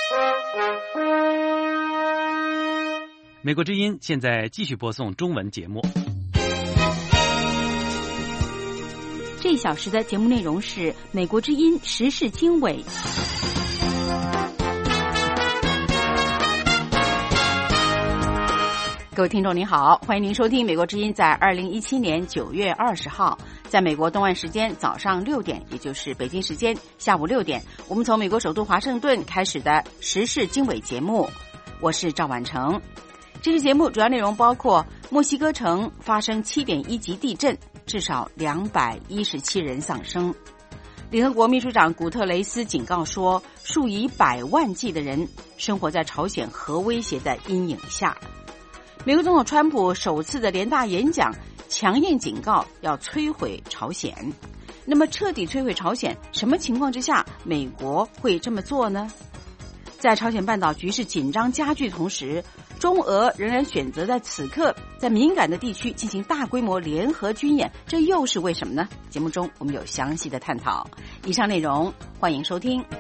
美国之音现在继续播送中文节目。 这一小时的节目内容是美国之音时事经纬。各位听众您好，欢迎您收听美国之音在2017年9月20号在美国东岸时间早上6点，也就是北京时间下午6点，我们从美国首都华盛顿开始的时事经纬节目。我是赵婉成。这期节目主要内容包括墨西哥城发生7.1级地震，至少217人丧生。联合国秘书长古特雷斯警告说，数以百万计的人生活在朝鲜核威胁的阴影下。美国总统川普首次的联大演讲强硬警告要摧毁朝鲜。那么彻底摧毁朝鲜，什么情况之下美国会这么做呢？在朝鲜半岛局势紧张加剧的同时，中俄仍然选择在此刻在敏感的地区进行大规模联合军演，这又是为什么呢？节目中我们有详细的探讨。以上内容欢迎收听。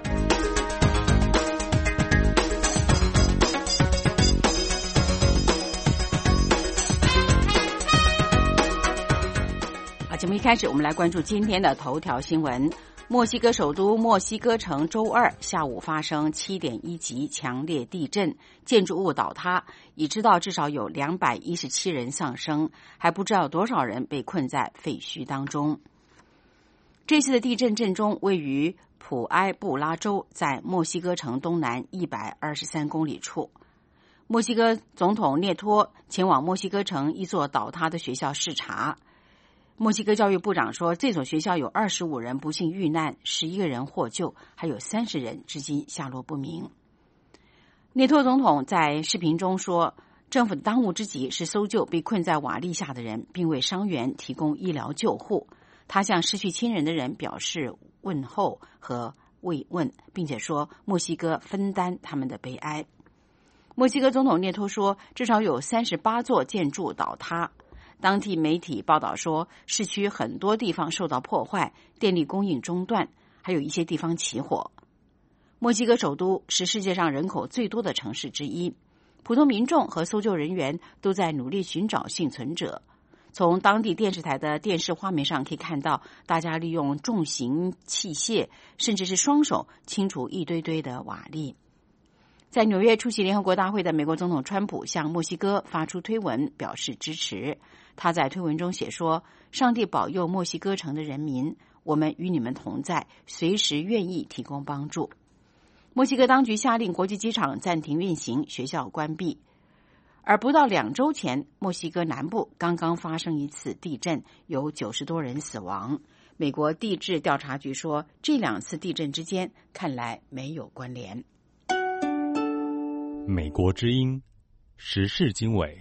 节目一开始，我们来关注今天的头条新闻。墨西哥首都墨西哥城周二下午发生7.1级强烈地震，建筑物倒塌，已知道至少有217人丧生，还不知道有多少人被困在废墟当中。这次的地震震中位于普埃布拉州，在墨西哥城东南123公里处。墨西哥总统涅托前往墨西哥城一座倒塌的学校视察。墨西哥教育部长说，这所学校有25人不幸遇难，11个人获救，还有30人至今下落不明。涅托总统在视频中说，政府的当务之急是搜救被困在瓦砾下的人，并为伤员提供医疗救护。他向失去亲人的人表示问候和慰问，并且说墨西哥分担他们的悲哀。墨西哥总统涅托说，至少有38座建筑倒塌。当地媒体报道说，市区很多地方受到破坏，电力供应中断，还有一些地方起火。墨西哥首都是世界上人口最多的城市之一，普通民众和搜救人员都在努力寻找幸存者。从当地电视台的电视画面上可以看到，大家利用重型器械，甚至是双手清除一堆堆的瓦砾。在纽约出席联合国大会的美国总统川普向墨西哥发出推文表示支持。他在推文中写说，上帝保佑墨西哥城的人民，我们与你们同在，随时愿意提供帮助。墨西哥当局下令国际机场暂停运行，学校关闭。而不到2周前，墨西哥南部刚刚发生一次地震，有90多人死亡。美国地质调查局说，这2次地震之间看来没有关联。 美国之音时事经纬。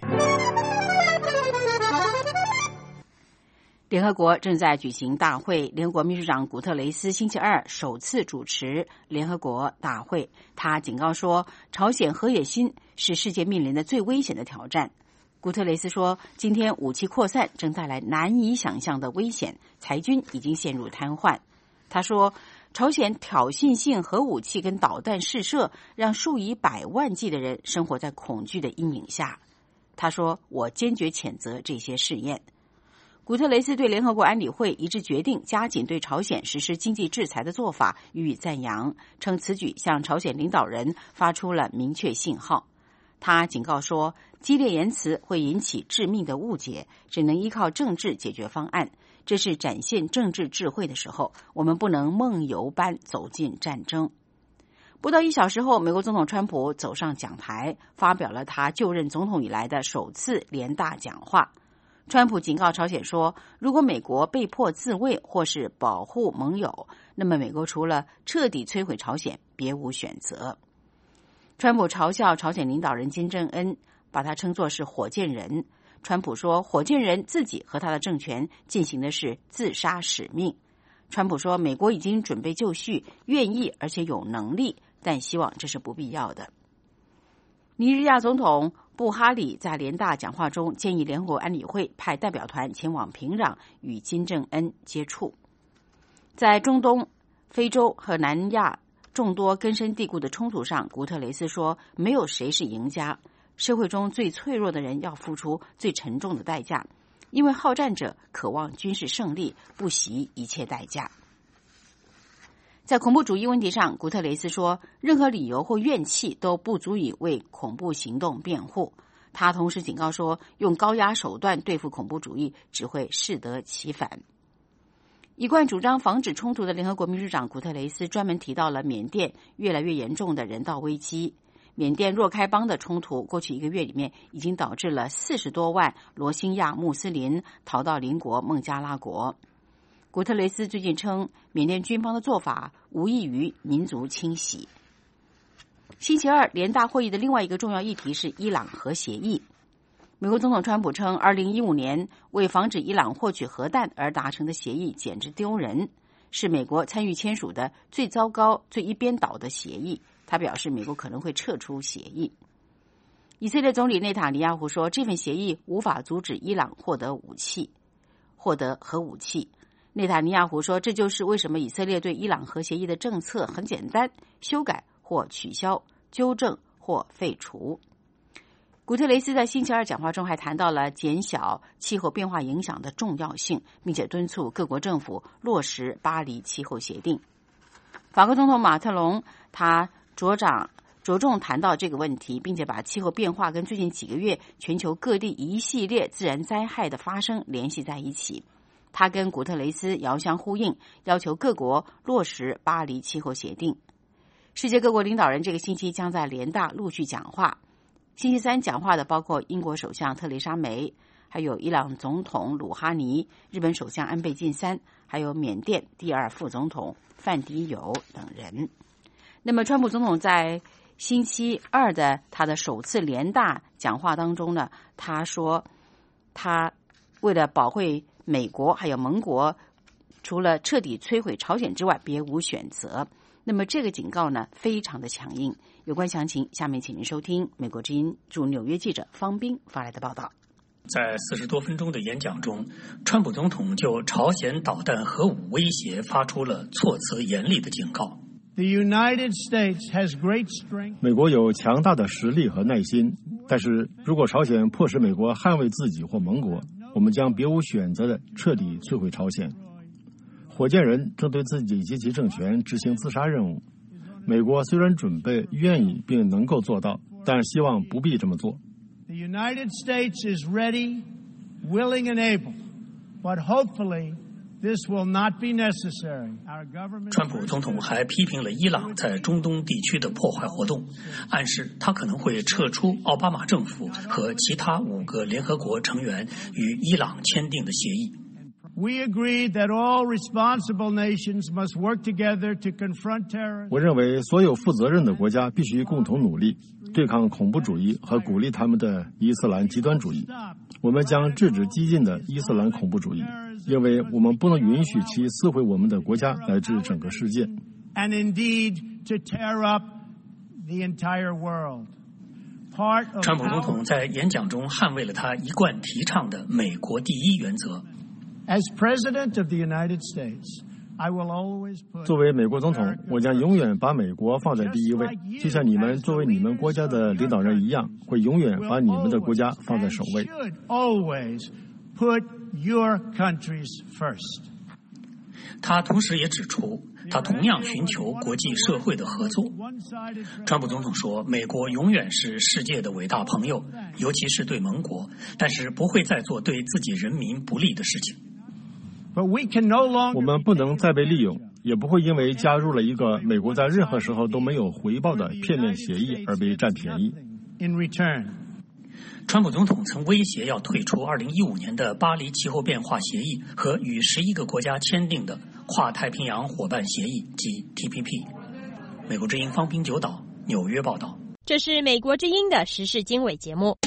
联合国正在举行大会，联合国秘书长古特雷斯星期二首次主持联合国大会。他警告说，朝鲜核野心是世界面临的最危险的挑战。古特雷斯说，今天武器扩散正带来难以想象的危险，裁军已经陷入瘫痪。他说，朝鲜挑衅性核武器跟导弹试射，让数以百万计的人生活在恐惧的阴影下。他说，我坚决谴责这些试验。古特雷斯对联合国安理会一致决定加紧对朝鲜实施经济制裁的做法予以赞扬，称此举向朝鲜领导人发出了明确信号。他警告说，激烈言辞会引起致命的误解，只能依靠政治解决方案。这是展现政治智慧的时候，我们不能梦游般走进战争。不到1小时后，美国总统川普走上讲台，发表了他就任总统以来的首次联大讲话。川普警告朝鲜说，如果美国被迫自卫或是保护盟友，那么美国除了彻底摧毁朝鲜，别无选择。川普嘲笑朝鲜领导人金正恩，把他称作是火箭人。川普说，火箭人自己和他的政权进行的是自杀使命。川普说，美国已经准备就绪，愿意而且有能力，但希望这是不必要的。尼日利亚总统布哈里在联大讲话中建议联合国安理会派代表团前往平壤与金正恩接触。在中东、非洲和南亚众多根深蒂固的冲突上，古特雷斯说，没有谁是赢家，社会中最脆弱的人要付出最沉重的代价，因为好战者渴望军事胜利，不惜一切代价。在恐怖主义问题上，古特雷斯说，任何理由或怨气都不足以为恐怖行动辩护。他同时警告说，用高压手段对付恐怖主义只会适得其反。一贯主张防止冲突的联合国秘书长古特雷斯专门提到了缅甸越来越严重的人道危机。缅甸若开邦的冲突过去1个月里面已经导致了40多万罗兴亚穆斯林逃到邻国孟加拉国。古特雷斯最近称，缅甸军方的做法无异于民族清洗。星期二，联大会议的另外一个重要议题是伊朗核协议。美国总统川普称，2015年为防止伊朗获取核弹而达成的协议简直丢人，是美国参与签署的最糟糕、最一边倒的协议。他表示，美国可能会撤出协议。以色列总理内塔尼亚胡说，这份协议无法阻止伊朗获得核武器。内塔尼亚胡说，这就是为什么以色列对伊朗核协议的政策很简单：修改或取消、纠正或废除。古特雷斯在星期二讲话中还谈到了减小气候变化影响的重要性，并且敦促各国政府落实巴黎气候协定。法国总统马特龙他着重谈到这个问题，并且把气候变化跟最近几个月全球各地一系列自然灾害的发生联系在一起。他跟古特雷斯遥相呼应，要求各国落实巴黎气候协定。世界各国领导人这个星期将在联大陆续讲话。星期三讲话的包括英国首相特蕾莎梅，还有伊朗总统鲁哈尼、日本首相安倍晋三，还有缅甸第2副总统范迪友等人。那么川普总统在星期二的他的首次联大讲话当中呢，他说他为了保卫美国还有盟国，除了彻底摧毁朝鲜之外别无选择。那么这个警告呢非常的强硬。有关详情，下面请您收听美国之音驻纽约记者方斌发来的报道。 在40多分钟的演讲中，川普总统就朝鲜导弹核武威胁发出了措辞严厉的警告。 美国有强大的实力和耐心，但是如果朝鲜迫使美国捍卫自己或盟国，我们将别无选择地彻底摧毁朝鲜。火箭人正对自己及其政权执行自杀任务。美国虽然准备、愿意并能够做到，但希望不必这么做。 The United States is ready, willing and able, but hopefully this will not be necessary. 川普总统还批评了伊朗在中东地区的破坏活动，暗示他可能会撤出奥巴马政府和其他5个联合国成员与伊朗签订的协议。 We agree that all responsible nations must work together to confront terror. 我认为所有负责任的国家必须共同努力，对抗恐怖主义和鼓励他们的伊斯兰极端主义。我们将制止激进的伊斯兰恐怖主义，因为我们不能允许其撕毁我们的国家乃至整个世界。 And indeed to tear up the entire world. 川普总统在演讲中捍卫了他一贯提倡的美国第一原则。 As President of the United States, I will always put 作为美国总统，我将永远把美国放在第一位，就像你们作为你们国家的领导人一样，会永远把你们的国家放在首位。 Should always put your countries first. 他同时也指出，他同样寻求国际社会的合作。川普总统说，美国永远是世界的伟大朋友，尤其是对盟国，但是不会再做对自己人民不利的事情。 我们不能再被利用，也不会因为加入了一个美国在任何时候都没有回报的片面协议而被占便宜。 川普总统曾威胁要退出2015年的巴黎气候变化协议和与11个国家签订的跨太平洋伙伴协议及 TPP。 美国之音方斌九岛纽约报道。 这是美国之音的时事经纬节目。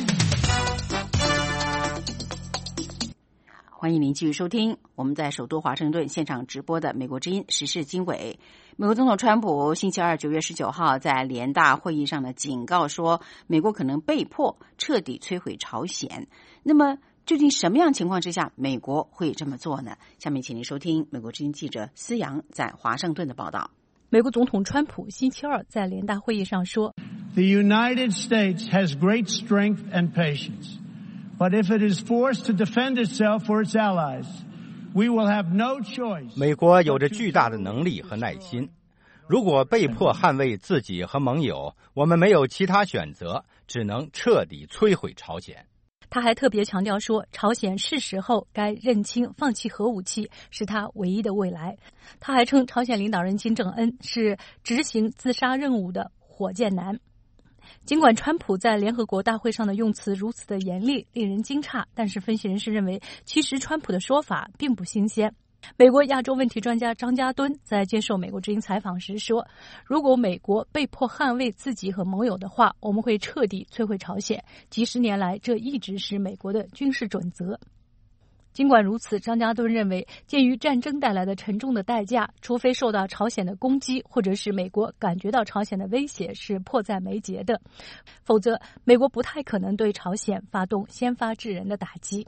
欢迎您继续收听我们在首都华盛顿现场直播的美国之音时事经纬。美国总统川普星期二9月19号在联大会议上的警告说，美国可能被迫彻底摧毁朝鲜。那么究竟什么样情况之下美国会这么做呢？下面请您收听美国之音记者思阳在华盛顿的报道。 美国总统川普星期二在联大会议上说 The United States has great strength and patience, but if it is forced to defend itself or its allies, we will have no choice. 美国有着巨大的能力和耐心，如果被迫捍卫自己和盟友，我们没有其他选择，只能彻底摧毁朝鲜。 他还特别强调说，朝鲜是时候该认清放弃核武器是他唯一的未来。他还称朝鲜领导人金正恩是执行自杀任务的火箭男。尽管川普在联合国大会上的用词如此的严厉，令人惊诧，但是分析人士认为，其实川普的说法并不新鲜。美国亚洲问题专家张家敦在接受美国之音采访时说，如果美国被迫捍卫自己和盟友的话，我们会彻底摧毁朝鲜。几十年来，这一直是美国的军事准则。尽管如此，张家敦认为，鉴于战争带来的沉重的代价，除非受到朝鲜的攻击，或者是美国感觉到朝鲜的威胁是迫在眉睫的，否则美国不太可能对朝鲜发动先发制人的打击。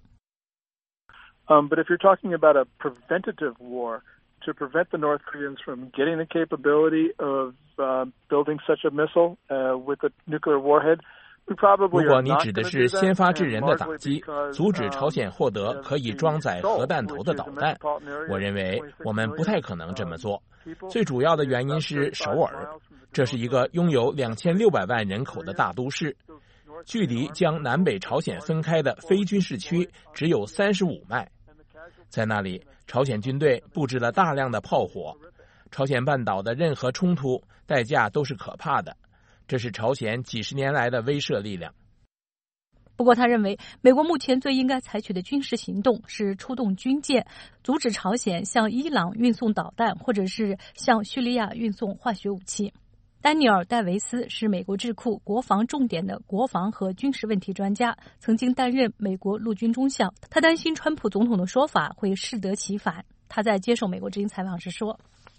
But if you're talking about a preventative war to prevent the North Koreans from getting the capability of building such a missile with a nuclear warhead, 如果你指的是先发制人的打击，阻止朝鲜获得可以装载核弹头的导弹，我认为我们不太可能这么做。最主要的原因是首尔，这是一个拥有2600万人口的大都市，距离将南北朝鲜分开的非军事区只有35迈。在那里，朝鲜军队布置了大量的炮火，朝鲜半岛的任何冲突代价都是可怕的。这是朝鲜几十年来的威慑力量。 不过他认为，美国目前最应该采取的军事行动是出动军舰，阻止朝鲜向伊朗运送导弹，或者是向叙利亚运送化学武器。丹尼尔·戴维斯是美国智库国防重点的国防和军事问题专家，曾经担任美国陆军中校。他担心川普总统的说法会适得其反。他在接受美国之音采访时说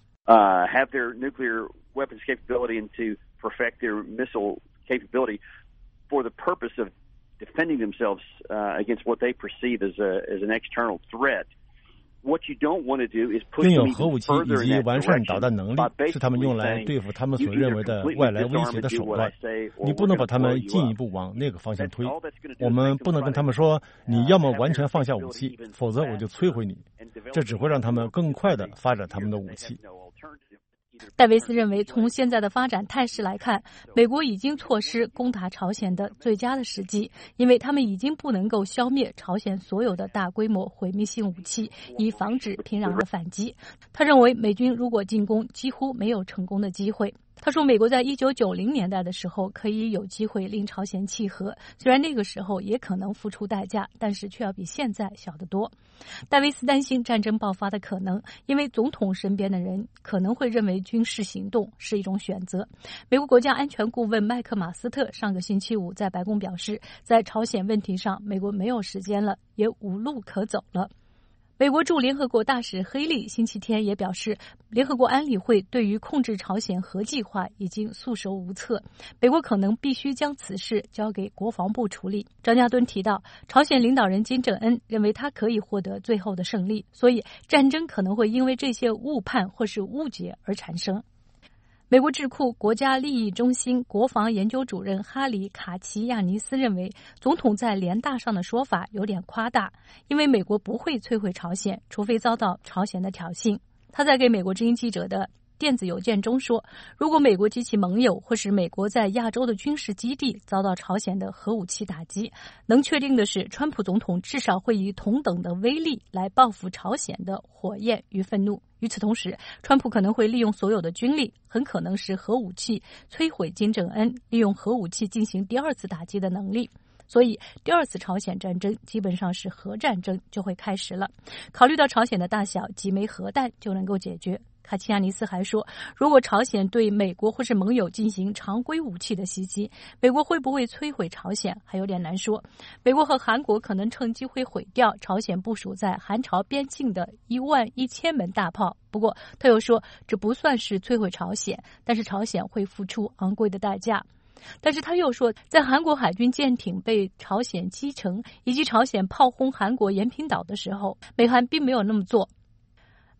have their nuclear weapons capability and to perfect their missile capability for the purpose of defending themselves against what they perceive as an external threat.What you don't want to do is push 拥有核武器以及完善导弹能力是他们用来对付他们所认为的外来威胁的手段。你不能把他们进一步往那个方向推。我们不能跟他们说，你要么完全放下武器，否则我就摧毁你。这只会让他们更快地发展他们的武器。 戴维斯认为，从现在的发展态势来看，美国已经错失攻打朝鲜的最佳的时机，因为他们已经不能够消灭朝鲜所有的大规模毁灭性武器，以防止平壤的反击。他认为，美军如果进攻，几乎没有成功的机会。他说，美国在1990年代的时候可以有机会令朝鲜契合，虽然那个时候也可能付出代价，但是却要比现在小得多。戴维斯担心战争爆发的可能，因为总统身边的人可能会认为军事行动是一种选择。美国国家安全顾问麦克马斯特上个星期五在白宫表示，在朝鲜问题上，美国没有时间了，也无路可走了。美国驻联合国大使黑利星期天也表示，联合国安理会对于控制朝鲜核计划已经束手无策，美国可能必须将此事交给国防部处理。张家敦提到，朝鲜领导人金正恩认为他可以获得最后的胜利，所以战争可能会因为这些误判或是误解而产生。美国智库国家利益中心国防研究主任哈里·卡奇亚尼斯认为，总统在联大上的说法有点夸大，因为美国不会摧毁朝鲜，除非遭到朝鲜的挑衅。他在给美国之音记者的电子邮件中说，如果美国及其盟友或是美国在亚洲的军事基地遭到朝鲜的核武器打击，能确定的是，川普总统至少会以同等的威力来报复朝鲜的火焰与愤怒。与此同时，川普可能会利用所有的军力，很可能是核武器摧毁金正恩利用核武器进行第二次打击的能力。所以第二次朝鲜战争基本上是核战争就会开始了。考虑到朝鲜的大小，几枚核弹就能够解决。卡奇亚尼斯还说，如果朝鲜对美国或是盟友进行常规武器的袭击，美国会不会摧毁朝鲜还有点难说。美国和韩国可能趁机会毁掉朝鲜部署在韩朝边境的11000门大炮。不过他又说，这不算是摧毁朝鲜，但是朝鲜会付出昂贵的代价。但是他又说，在韩国海军舰艇被朝鲜击沉，以及朝鲜炮轰韩国延坪岛的时候，美韩并没有那么做。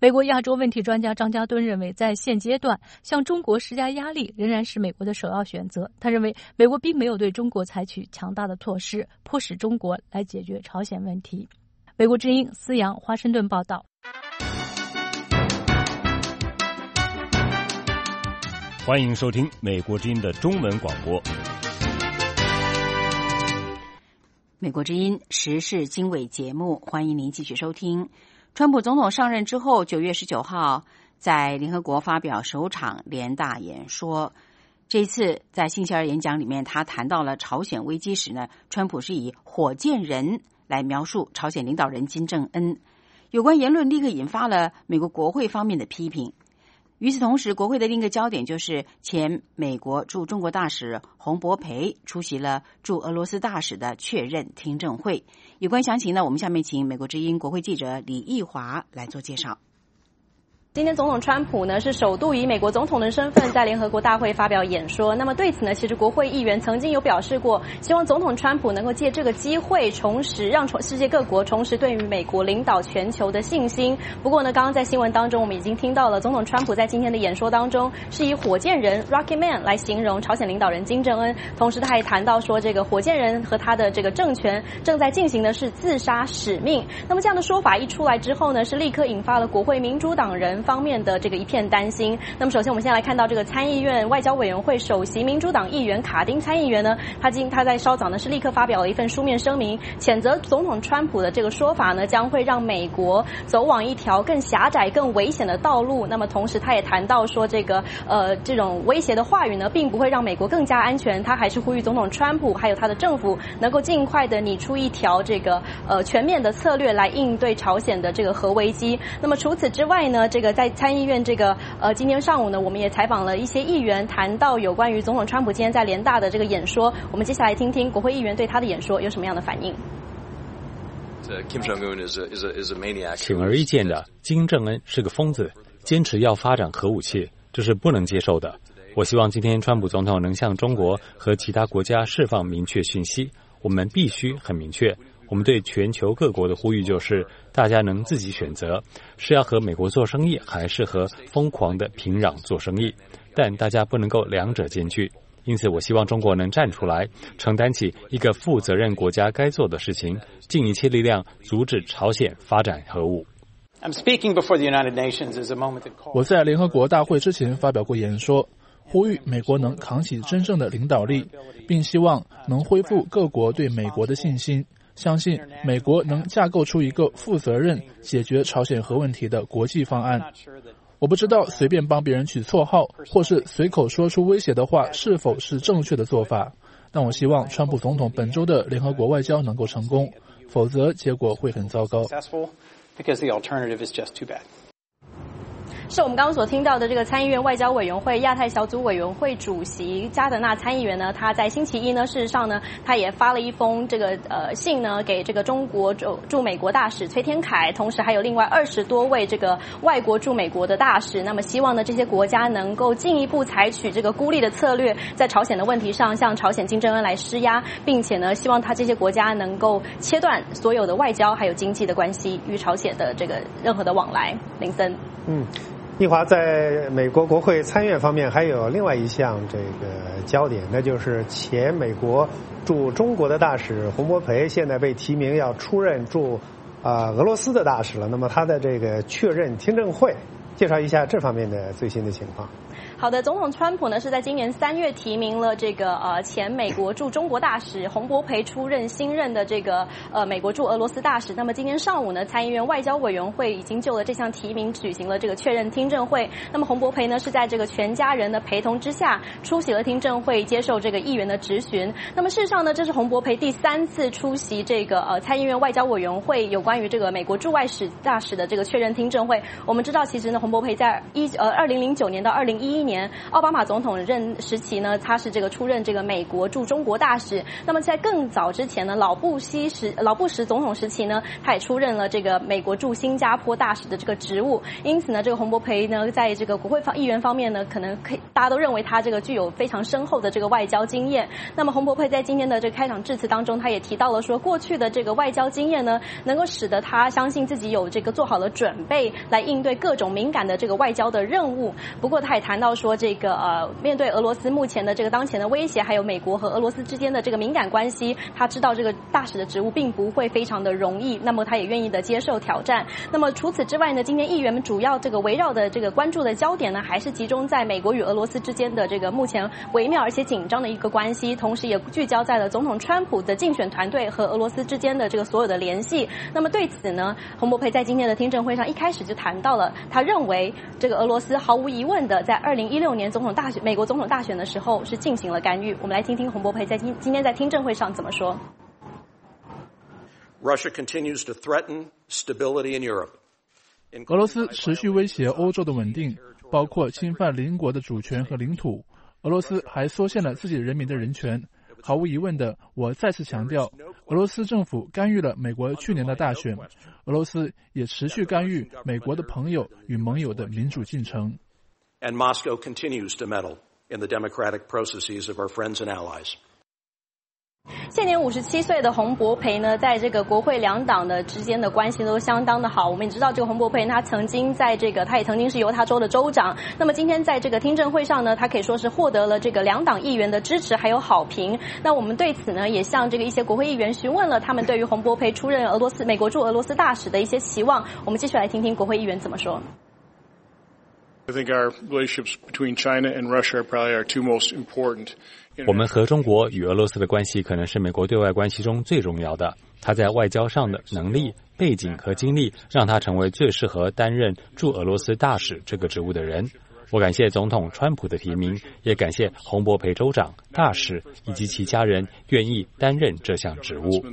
美国亚洲问题专家张家敦认为，在现阶段向中国施加压力仍然是美国的首要选择。他认为美国并没有对中国采取强大的措施，迫使中国来解决朝鲜问题。美国之音思阳华盛顿报道。 欢迎收听美国之音的中文广播。 美国之音时事经纬节目，欢迎您继续收听。川普总统上任之后，9月19号在联合国发表首场联大演说。这一次在星期二演讲里面，他谈到了朝鲜危机时呢，川普是以火箭人来描述朝鲜领导人金正恩。有关言论立刻引发了美国国会方面的批评。与此同时，国会的另一个焦点就是前美国驻中国大使洪博培出席了驻俄罗斯大使的确认听证会。有关详情呢，我们下面请美国之音国会记者李义华来做介绍。 今天总统川普呢是首度以美国总统的身份在联合国大会发表演说。那么对此呢，其实国会议员曾经有表示过，希望总统川普能够借这个机会让世界各国重拾对于美国领导全球的信心。不过呢，刚刚在新闻当中我们已经听到了，总统川普在今天的演说当中是以火箭人 Rocket Man 来形容朝鲜领导人金正恩，同时他也谈到说，这个火箭人和他的这个政权正在进行的是自杀使命。那么这样的说法一出来之后呢，是立刻引发了国会民主党人方面的这个一片担心。那么首先我们先来看到这个参议院外交委员会首席民主党议员卡丁参议员呢，他在稍早呢是立刻发表了一份书面声明，谴责总统川普的这个说法呢将会让美国走往一条更狭窄更危险的道路。那么同时他也谈到说，这种威胁的话语呢并不会让美国更加安全，他还是呼吁总统川普还有他的政府能够尽快的拟出一条这个全面的策略来应对朝鲜的这个核危机。那么除此之外呢，这个在参议院这个今天上午呢，我们也采访了一些议员，谈到有关于总统川普今天在联大的这个演说。我们接下来听听国会议员对他的演说有什么样的反应。 显而易见的，金正恩是个疯子，坚持要发展核武器，这是不能接受的。我希望今天川普总统能向中国和其他国家释放明确讯息，我们必须很明确。我们对全球各国的呼吁就是，大家能自己选择，是要和美国做生意，还是和疯狂的平壤做生意，但大家不能够两者兼具。因此我希望中国能站出来，承担起一个负责任国家该做的事情，尽一切力量阻止朝鲜发展核武。 我在联合国大会之前发表过演说，呼吁美国能扛起真正的领导力，并希望能恢复各国对美国的信心，相信美国能架构出一个负责任解决朝鲜核问题的国际方案。我不知道随便帮别人取绰号或是随口说出威胁的话是否是正确的做法，但我希望川普总统本周的联合国外交能够成功，否则结果会很糟糕。 是我们刚刚所听到的这个参议院外交委员会亚太小组委员会主席加德纳参议员呢，他在星期一呢，事实上呢，他也发了一封这个信呢给这个中国驻美国大使崔天凯，同时还有另外20多位这个外国驻美国的大使。那么希望呢这些国家能够进一步采取这个孤立的策略，在朝鲜的问题上向朝鲜金正恩来施压，并且呢希望他这些国家能够切断所有的外交还有经济的关系与朝鲜的这个任何的往来。林森。 易华，在美国国会参院方面还有另外一项这个焦点，那就是前美国驻中国的大使洪博培现在被提名要出任驻俄罗斯的大使了。那么他的这个确认听证会，介绍一下这方面的最新的情况。 好的，总统川普呢是在今年3月提名了这个前美国驻中国大使洪博培出任新任的这个美国驻俄罗斯大使。那么今天上午呢，参议院外交委员会已经就了这项提名举行了这个确认听证会。那么洪博培呢是在这个全家人的陪同之下出席了听证会，接受这个议员的质询。那么事实上呢，这是洪博培第3次出席这个参议院外交委员会有关于这个美国驻外大使的这个确认听证会。我们知道，其实呢，洪博培在2009年到2011年奥巴马总统任时期呢，他是这个出任这个美国驻中国大使。那么在更早之前呢，老布什总统时期呢，他也出任了这个美国驻新加坡大使的这个职务。因此呢，这个洪博培呢，在这个国会议员方面呢，可能大家都认为他这个具有非常深厚的这个外交经验。那么洪博佩在今天的这个开场致辞当中，他也提到了说，过去的这个外交经验呢，能够使得他相信自己有这个做好了准备来应对各种敏感的这个外交的任务。不过他也谈到说，这个面对俄罗斯目前的这个当前的威胁，还有美国和俄罗斯之间的这个敏感关系，他知道这个大使的职务并不会非常的容易，那么他也愿意的接受挑战。那么除此之外呢，今天议员们主要这个围绕的这个关注的焦点呢，还是集中在美国与俄罗斯之间的这个目前微妙而且紧张的一个关系，同时也聚焦在了总统川普的竞选团队和俄罗斯之间的这个所有的联系。那么对此呢，洪博佩在今天的听证会上一开始就谈到了，他认为这个俄罗斯毫无疑问的在2016年美国总统大选的时候是进行了干预。我们来听听洪博佩在今天在听证会上怎么说。 Russia continues to threaten stability in Europe. 俄罗斯持续威胁欧洲的稳定，包括侵犯邻国的主权和领土。俄罗斯还缩限了自己人民的人权。毫无疑问的，我再次强调，俄罗斯政府干预了美国去年的大选，俄罗斯也持续干预美国的朋友与盟友的民主进程。 And Moscow continues to meddle in the democratic processes of our friends and allies. 现年57岁的洪博培呢，在这个国会两党的之间的关系都相当的好。我们也知道，这个洪博培他也曾经是犹他州的州长。那么今天在这个听证会上呢，他可以说是获得了这个两党议员的支持还有好评。那我们对此呢，也向这个一些国会议员询问了他们对于洪博培出任美国驻俄罗斯大使的一些期望。我们继续来听听国会议员怎么说。 I think our relationships between China and Russia are probably our two most important. 我们和中国与俄罗斯的关系可能是美国对外关系中最重要的。他在外交上的能力、背景和经历，让他成为最适合担任驻俄罗斯大使这个职务的人。我感谢总统川普的提名，也感谢洪博培州长、大使以及其家人愿意担任这项职务。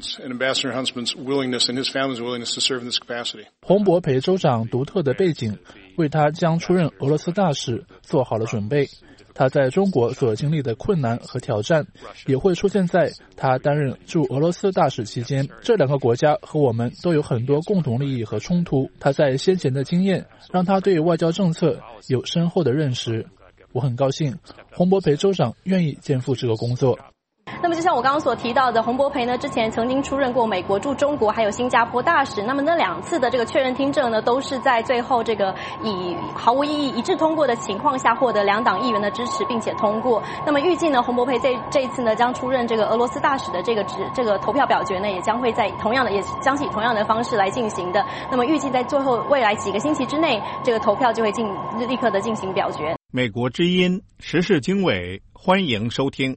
洪博培州长独特的背景，为他将出任俄罗斯大使做好了准备。他在中国所经历的困难和挑战，也会出现在他担任驻俄罗斯大使期间。这两个国家和我们都有很多共同利益和冲突。他在先前的经验让他对外交政策有深厚的认识。我很高兴，洪博培州长愿意肩负这个工作。 那么就像我刚刚所提到的，洪博培呢之前曾经出任过美国驻中国还有新加坡大使。那么那两次的这个确认听证呢，都是在最后这个以毫无异议一致通过的情况下获得两党议员的支持，并且通过。那么预计呢，洪博培这一次呢将出任这个俄罗斯大使的这个投票表决呢，也将会在也将以同样的方式来进行的。那么预计在最后未来几个星期之内，这个投票就会立刻的进行表决。 美国之音时事经纬，欢迎收听。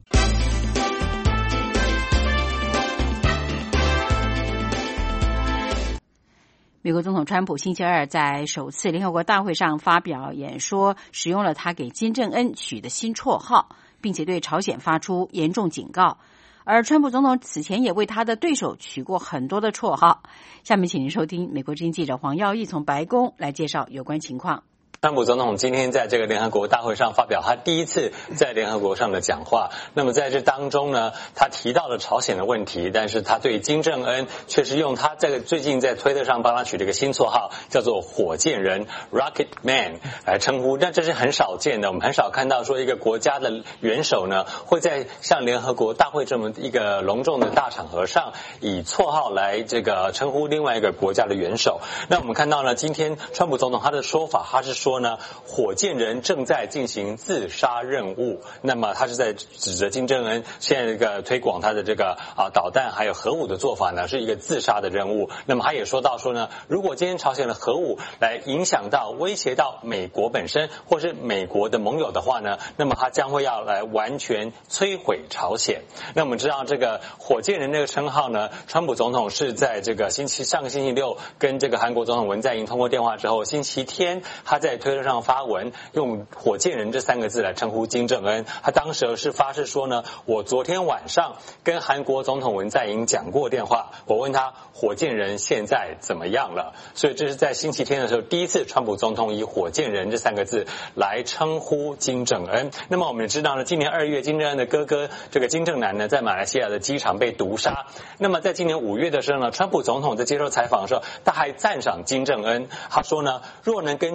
美国总统川普星期二在首次联合国大会上发表演说，使用了他给金正恩取的新绰号，并且对朝鲜发出严重警告。而川普总统此前也为他的对手取过很多的绰号。下面请您收听美国之音记者黄耀义从白宫来介绍有关情况。 川普总统今天在这个联合国大会上发表他第一次在联合国上的讲话。那么在这当中呢，他提到了朝鲜的问题，但是他对金正恩却是用他最近在推特上帮他取了一个新绰号，叫做火箭人 Rocket Man 来称呼。但这是很少见的，我们很少看到说一个国家的元首呢会在像联合国大会这么一个隆重的大场合上以绰号来这个称呼另外一个国家的元首。那我们看到呢，今天川普总统他的说法，他是说呢，火箭人正在进行自杀任务。那么他是在指责金正恩现在这个推广他的这个导弹还有核武的做法呢，是一个自杀的任务。那么他也说到说呢，如果今天朝鲜的核武来影响到威胁到美国本身或是美国的盟友的话呢，那么他将会要来完全摧毁朝鲜。那我们知道这个火箭人这个称号呢，川普总统是在这个上个星期六跟这个韩国总统文在寅通过电话之后，星期天他在推特上发文用火箭人这3个字来称呼金正恩。他当时是发誓说呢，我昨天晚上跟韩国总统文在寅讲过电话，我问他火箭人现在怎么样了。所以这是在星期天的时候第一次川普总统以火箭人这3个字来称呼金正恩。那么我们也知道呢，今年2月金正恩的哥哥这个金正男呢在马来西亚的机场被毒杀。那么在今年5月的时候呢，川普总统在接受采访的时候，他还赞赏金正恩，他说呢，若能跟金正恩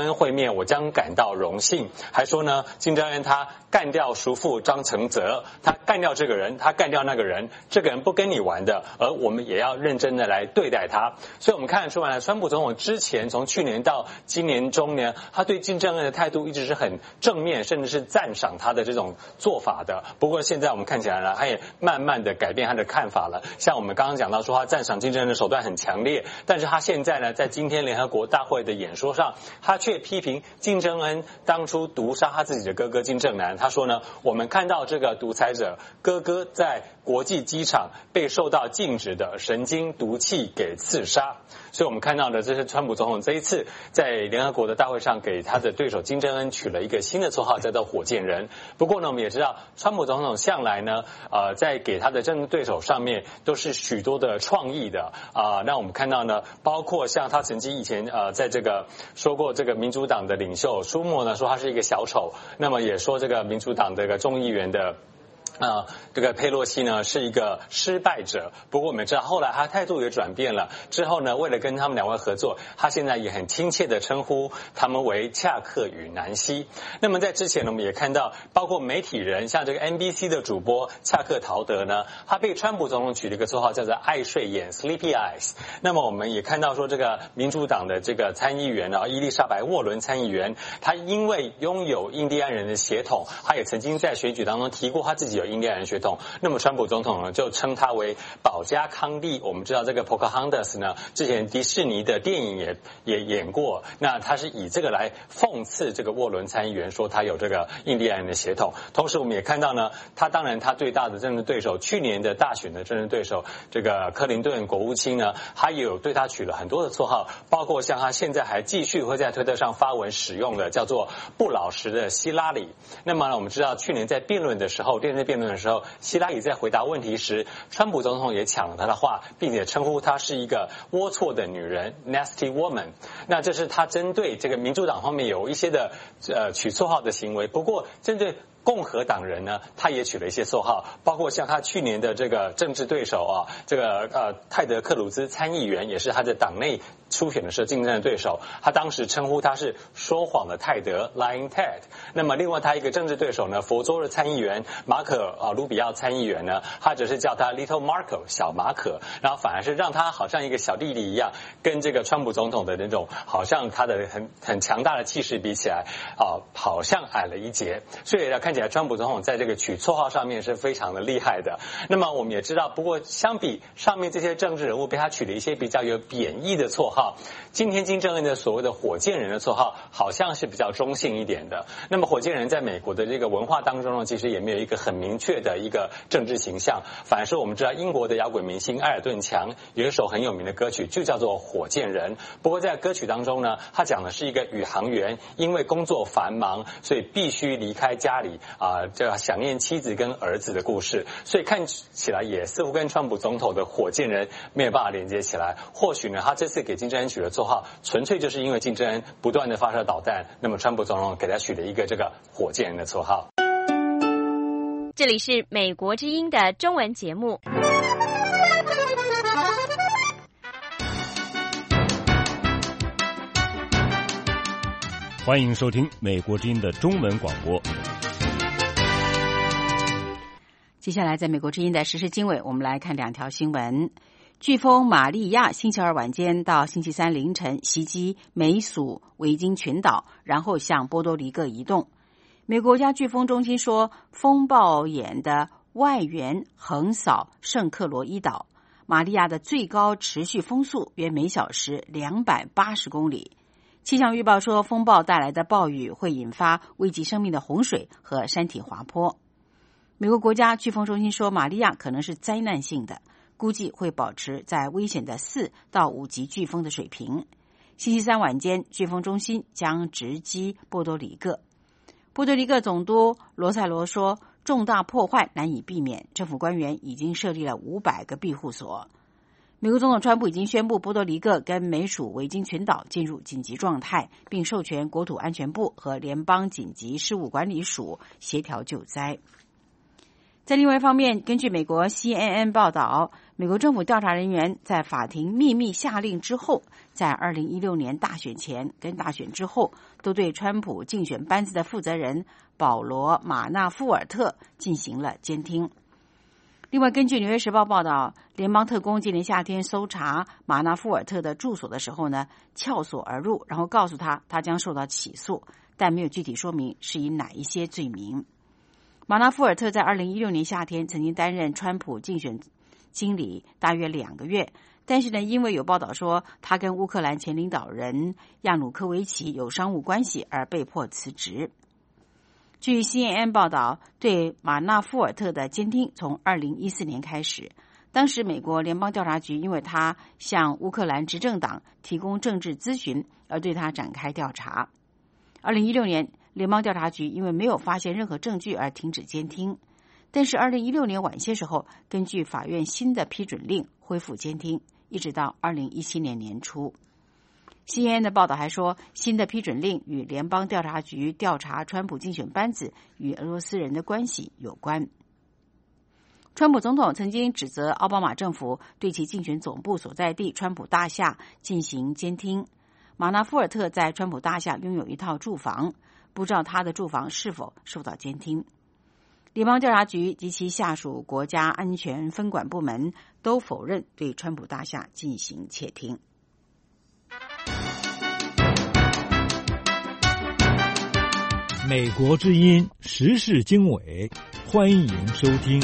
恩会面，我将感到荣幸。还说呢，金正恩他干掉叔父张承泽，他干掉这个人，他干掉那个人，这个人不跟你玩的，而我们也要认真的来对待他。所以我们看得出来，川普总统之前从去年到今年中呢，他对金正恩的态度一直是很正面，甚至是赞赏他的这种做法的。不过现在我们看起来呢，他也慢慢的改变他的看法了。像我们刚刚讲到说，他赞赏金正恩的手段很强烈，但是他现在呢，在今天联合国大会的演说上，他却批评金正恩当初毒杀他自己的哥哥金正男。他说呢，我们看到这个独裁者哥哥在国际机场被受到禁止的神经毒气给刺杀。所以我们看到的，这是川普总统这一次在联合国的大会上给他的对手金正恩取了一个新的绰号，叫做火箭人。不过呢，我们也知道川普总统向来呢在给他的政治对手上面都是许多的创意的那我们看到呢，包括像他曾经以前在这个说过，这个民主党的领袖舒默呢说他是一个小丑，那么也说这个民主党这个众议员的这个佩洛西呢是一个失败者。不过我们知道后来他态度也转变了，之后呢为了跟他们两位合作，他现在也很亲切的称呼他们为恰克与南希。那么在之前呢，我们也看到包括媒体人，像这个 NBC 的主播恰克陶德呢，他被川普总统取了一个绰号叫做爱睡眼 Sleepy Eyes。那么我们也看到说，这个民主党的这个参议员伊丽莎白沃伦参议员，他因为拥有印第安人的血统，他也曾经在选举当中提过他自己有印第安人血统，那么川普总统呢就称他为保加康帝。我们知道这个 Pocahontas 呢，之前迪士尼的电影也演过，那他是以这个来讽刺这个沃伦参议员，说他有这个印第安人的血统。同时我们也看到呢，他当然他最大的政治对手，去年的大选的政治对手这个克林顿国务卿呢，他也有对他取了很多的绰号，包括像他现在还继续会在推特上发文使用的叫做不老实的希拉里。那么呢，我们知道去年在辩论的时候，电视辩论的时候，希拉里在回答问题时，川普总统也抢了他的话，并且称呼她是一个龌龊的女人 nasty woman。 那这是他针对这个民主党方面有一些的取绰号的行为。不过针对共和党人呢，他也取了一些绰号，包括像他去年的这个政治对手这个泰德克鲁兹参议员，也是他的党内初选的时候竞争的对手，他当时称呼他是说谎的泰德 Lying Ted。 那么另外他一个政治对手呢，佛州的参议员马可卢比奥参议员呢，他只是叫他 Little Marco 小马可，然后反而是让他好像一个小弟弟一样，跟这个川普总统的那种好像他的很强大的气势比起来好像矮了一截。所以呢，看起来川普总统在这个取绰号上面是非常的厉害的。那么我们也知道，不过相比上面这些政治人物被他取了一些比较有贬义的绰号，今天金正恩的所谓的火箭人的绰号好像是比较中性一点的。那么火箭人在美国的这个文化当中呢，其实也没有一个很明确的一个政治形象，反而是我们知道英国的摇滚明星埃尔顿强有一首很有名的歌曲就叫做火箭人。不过在歌曲当中呢，他讲的是一个宇航员因为工作繁忙，所以必须离开家里这想念妻子跟儿子的故事。所以看起来也似乎跟川普总统的火箭人没有办法连接起来。或许呢，他这次给金正恩取了绰号，纯粹就是因为金正恩不断的发射导弹，那么川普总统给他取了一个这个火箭人的绰号。 这里是美国之音的中文节目。 欢迎收听美国之音的中文广播。 接下来在美国之音的时事经纬，我们来看两条新闻。飓风玛利亚星期二晚间到星期三凌晨袭击美属维京群岛，然后向波多黎各移动。美国家飓风中心说，风暴眼的外缘横扫圣克罗伊岛，玛利亚的最高持续风速约每小时280公里。气象预报说，风暴带来的暴雨会引发危及生命的洪水和山体滑坡。美国国家飓风中心说，玛利亚可能是灾难性的，估计会保持在危险的4到5级飓风的水平。星期三晚间，飓风中心将直击波多黎各。波多黎各总督罗塞罗说，重大破坏难以避免，政府官员已经设立了500个庇护所。美国总统川普已经宣布波多黎各跟美属维京群岛进入紧急状态，并授权国土安全部和联邦紧急事务管理署协调救灾。在另外一方面，根据美国 CNN 报道， 美国政府调查人员在法庭秘密下令之后，在2016年大选前跟大选之后，都对川普竞选班子的负责人保罗·马纳富尔特进行了监听。另外，根据《纽约时报》报道，联邦特工今年夏天搜查马纳富尔特的住所的时候呢，撬锁而入，然后告诉他将受到起诉，但没有具体说明是以哪一些罪名。马纳富尔特在2016年夏天曾经担任川普竞选经理大约2个月，但是呢，因为有报道说他跟乌克兰前领导人亚努科维奇有商务关系而被迫辞职。据 CNN 报道，对马纳富尔特的监听从2014年开始，当时美国联邦调查局因为他向乌克兰执政党提供政治咨询而对他展开调查。2016年，联邦调查局因为没有发现任何证据而停止监听，但是2016年晚些时候，根据法院新的批准令恢复监听，一直到2017年年初。CNN 的报道还说，新的批准令与联邦调查局调查川普竞选班子与俄罗斯人的关系有关。川普总统曾经指责奥巴马政府对其竞选总部所在地川普大厦进行监听。马纳富尔特在川普大厦拥有一套住房，不知道他的住房是否受到监听。联邦调查局及其下属国家安全分管部门都否认对川普大厦进行窃听。 美国之音时事经纬，欢迎收听。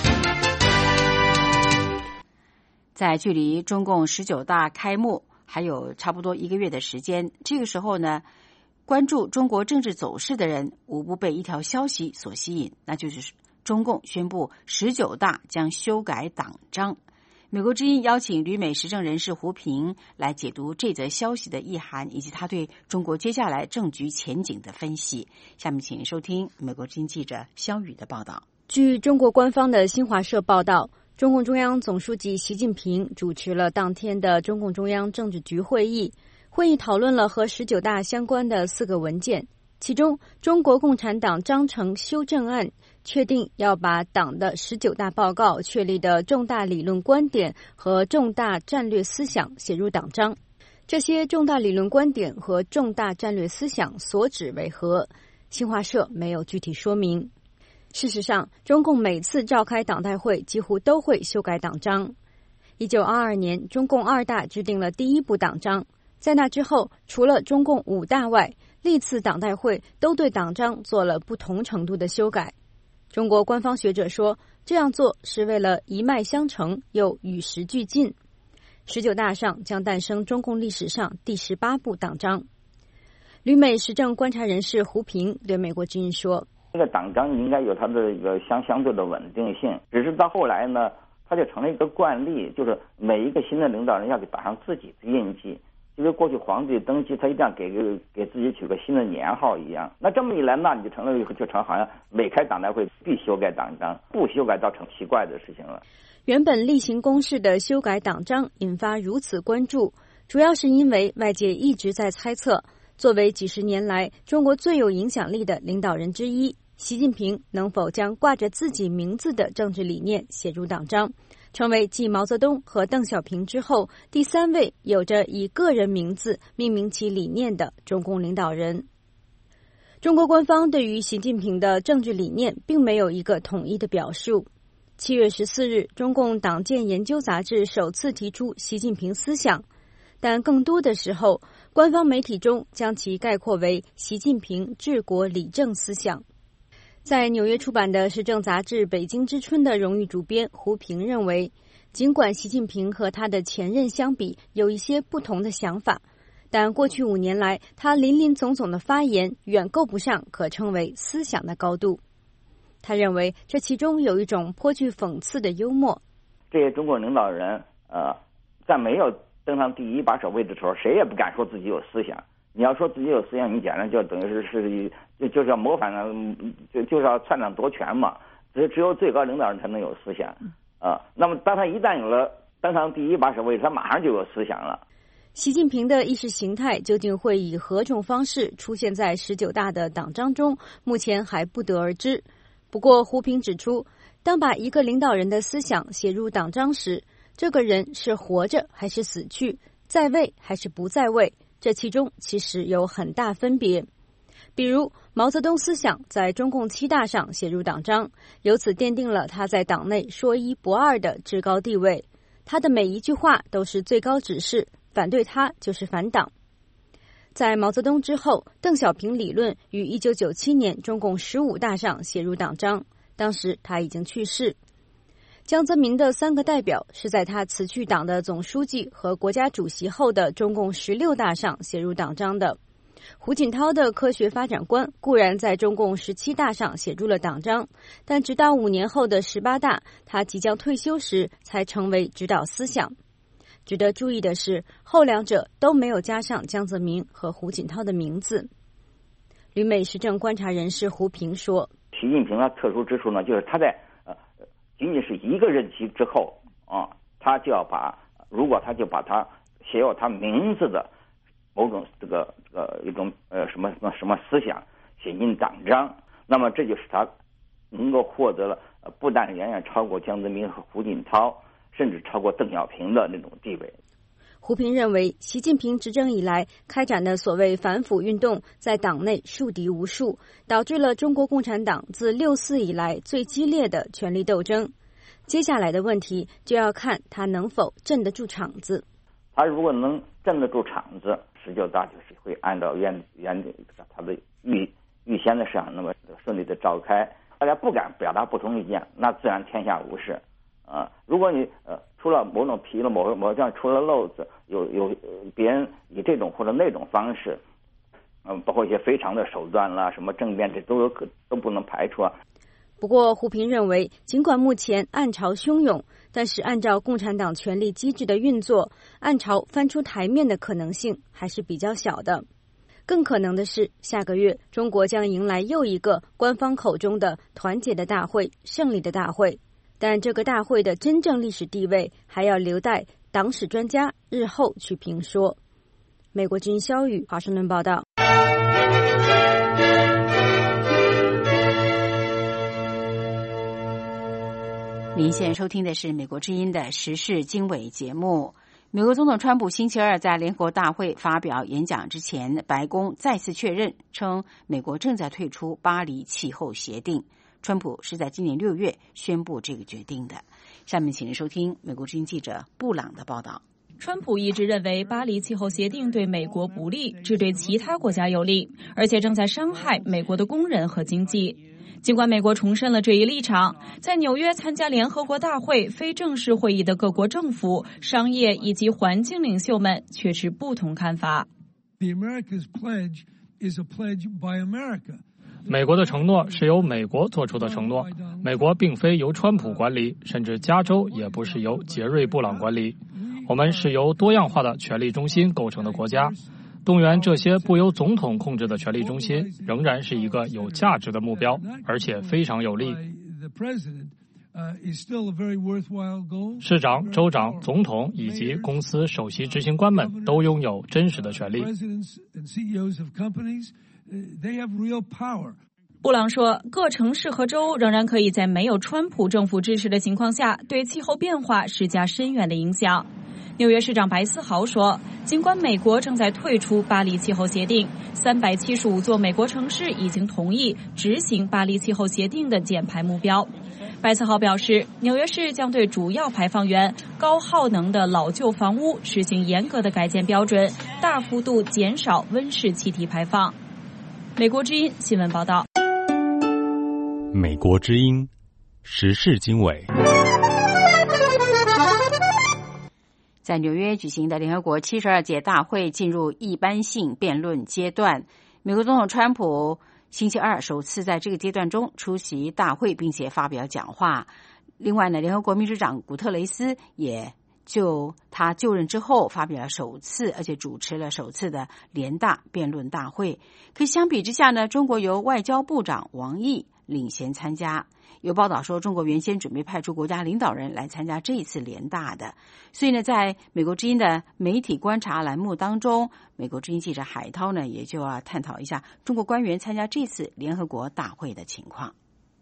在距离中共19大开幕还有差不多1个月的时间，这个时候呢，关注中国政治走势的人无不被一条消息所吸引，那就是中共宣布19大将修改党章。美国之音邀请旅美时政人士胡平来解读这则消息的意涵，以及他对中国接下来政局前景的分析。下面请收听美国之音记者肖宇的报道。 据中国官方的新华社报道，中共中央总书记习近平主持了当天的中共中央政治局会议，会议讨论了和19大相关的4个文件，其中中国共产党章程修正案确定要把党的19大报告确立的重大理论观点和重大战略思想写入党章。这些重大理论观点和重大战略思想所指为何？新华社没有具体说明。事实上，中共每次召开党代会几乎都会修改党章。1922年，中共2大制定了第1部党章，在那之后，除了中共5大外，历次党代会都对党章做了不同程度的修改。中国官方学者说，这样做是为了一脉相承又与时俱进。19大上将诞生中共历史上第18部党章。旅美时政观察人士胡平对美国之音说， 这个党章应该有它的一个相对的稳定性，只是到后来呢，它就成了一个惯例，就是每一个新的领导人要给打上自己的印记，因为过去皇帝登基他一定要给自己取个新的年号一样。那这么一来，那你就成好像每开党代会必修改党章，不修改倒成奇怪的事情了。 原本例行公事的修改党章引发如此关注，主要是因为外界一直在猜测，作为几十年来中国最有影响力的领导人之一，习近平能否将挂着自己名字的政治理念写入党章，成为继毛泽东和邓小平之后第3位有着以个人名字命名其理念的中共领导人。中国官方对于习近平的政治理念并没有一个统一的表述。7月14日，中共党建研究杂志首次提出习近平思想，但更多的时候，官方媒体中将其概括为习近平治国理政思想。在纽约出版的时政杂志《北京之春》的荣誉主编胡平认为，尽管习近平和他的前任相比有一些不同的想法，但过去5年来他林林总总的发言远够不上可称为思想的高度。他认为这其中有一种颇具讽刺的幽默。 这些中国领导人在没有登上第1把手位的时候，谁也不敢说自己有思想。你要说自己有思想，你简直就等于就是要模仿就是要篡党夺权嘛。只有最高领导人才能有思想那么当他一旦有了登上第1把手位，他马上就有思想了。 习近平的意识形态究竟会以何种方式出现在19大的党章中，目前还不得而知。不过胡平指出，当把一个领导人的思想写入党章时， 这个人是活着还是死去，在位还是不在位，这其中其实有很大分别。比如毛泽东思想在中共7大上写入党章，由此奠定了他在党内说一不二的至高地位。他的每一句话都是最高指示，反对他就是反党。在毛泽东之后，邓小平理论于1997年中共15大上写入党章，当时他已经去世。江泽民的3个代表是在他辞去党的总书记和国家主席后的中共16大上写入党章的。胡锦涛的科学发展观固然在中共17大上写入了党章，但直到5年后的18大，他即将退休时才成为指导思想。值得注意的是，后两者都没有加上江泽民和胡锦涛的名字。旅美时政观察人士胡平说， 习近平的特殊之处呢，就是他在仅仅是一个任期之后他就要如果他就把他写有他名字的某种一种什么思想写进党章，那么这就是他能够获得了不但远远超过江泽民和胡锦涛，甚至超过邓小平的那种地位。 胡平认为，习近平执政以来开展的所谓反腐运动在党内树敌无数，导致了中国共产党自64以来最激烈的权力斗争。接下来的问题就要看他能否镇得住场子。 他如果能镇得住场子，19大就是会按照他的预先的事项那么顺利的召开，大家不敢表达不同意见，那自然天下无事。如果你出了某种纰漏，某项出了漏子，有别人以这种或者那种方式，包括一些非常的手段啦，什么政变，这都不能排除。 不过胡平认为，尽管目前暗潮汹涌，但是按照共产党权力机制的运作，暗潮翻出台面的可能性还是比较小的。更可能的是，下个月中国将迎来又一个官方口中的团结的大会、胜利的大会，但这个大会的真正历史地位还要留待党史专家日后去评说。美国之音肖宇华盛顿报道。 您现在收听的是美国之音的时事经纬节目。美国总统川普星期二在联合国大会发表演讲之前，白宫再次确认称美国正在退出巴黎气候协定。川普是在今年6月宣布这个决定的。下面请您收听美国之音记者布朗的报道。 川普一直认为巴黎气候协定对美国不利，只对其他国家有利，而且正在伤害美国的工人和经济。尽管美国重申了这一立场，在纽约参加联合国大会非正式会议的各国政府、商业以及环境领袖们却持不同看法。 美国的承诺是由美国做出的承诺，美国并非由川普管理，甚至加州也不是由杰瑞·布朗管理。我们是由多样化的权力中心构成的国家。动员这些不由总统控制的权力中心仍然是一个有价值的目标，而且非常有利。市长、州长、总统以及公司首席执行官们都拥有真实的权利。 布朗说，各城市和州仍然可以在没有川普政府支持的情况下，对气候变化施加深远的影响。纽约市长白思豪说，尽管美国正在退出巴黎气候协定，375座美国城市已经同意执行巴黎气候协定的减排目标。白思豪表示，纽约市将对主要排放源、高耗能的老旧房屋实行严格的改建标准，大幅度减少温室气体排放。美国之音新闻报道。 美国之音时事经纬。 在纽约举行的联合国72届大会进入一般性辩论阶段，美国总统川普星期二首次在这个阶段中出席大会，并且发表讲话。另外呢，联合国秘书长古特雷斯也就他就任之后发表了首次，而且主持了首次的联大辩论大会。可相比之下呢，中国由外交部长王毅领衔参加。有报道说，中国原先准备派出国家领导人来参加这一次联大的，所以呢，在美国之音的媒体观察栏目当中，美国之音记者海涛呢也就要探讨一下中国官员参加这次联合国大会的情况。